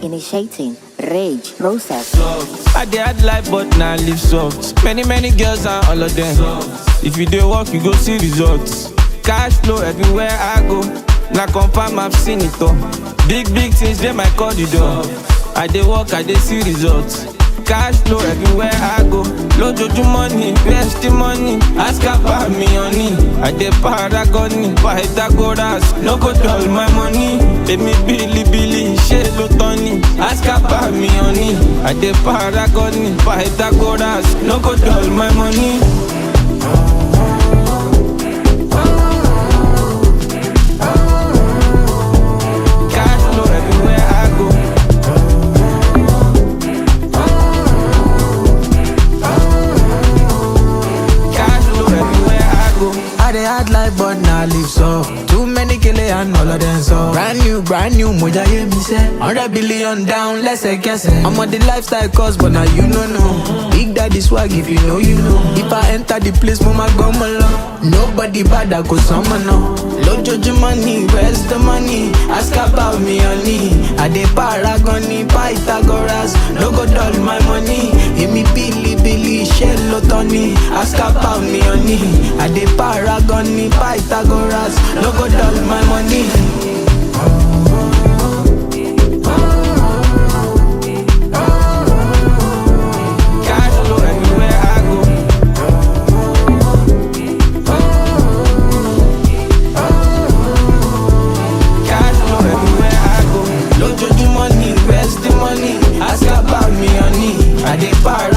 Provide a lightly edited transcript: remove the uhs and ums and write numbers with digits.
Initiating rage process. I dey hard life but now live soft. Many girls and all of them. If you dey work, you go see results. Cash flow everywhere I go. Now confirm I've seen it all. Big things they might call the door. I dey work, I dey see results. Cash flow everywhere I go. Load your money, where's the money? Ask about me honey. I dey paragoni, Pythagoras. No go dull my money. Let me Billy, shade lo Tony. Ask about me honey. I dey paragoni, Pythagoras. No go dull my money. I dey hard life but now live so. Too many kele and all of them so. Brand new, moja hear me say 100 billion down, let's say guess it. I'm on the lifestyle cost but now you know. Big daddy swag if you know you know. If I enter the place, mama go malo. Nobody bad, I go summon no. Load your money, where's the money? Ask about me honey. I dey paragoni, Pythagoras. No go dull my money. Give me Billy, shell lo Tony. Ask about me honey. I dey paragoni, Pythagoras. No go dull my money. Ask about me honey. I dey para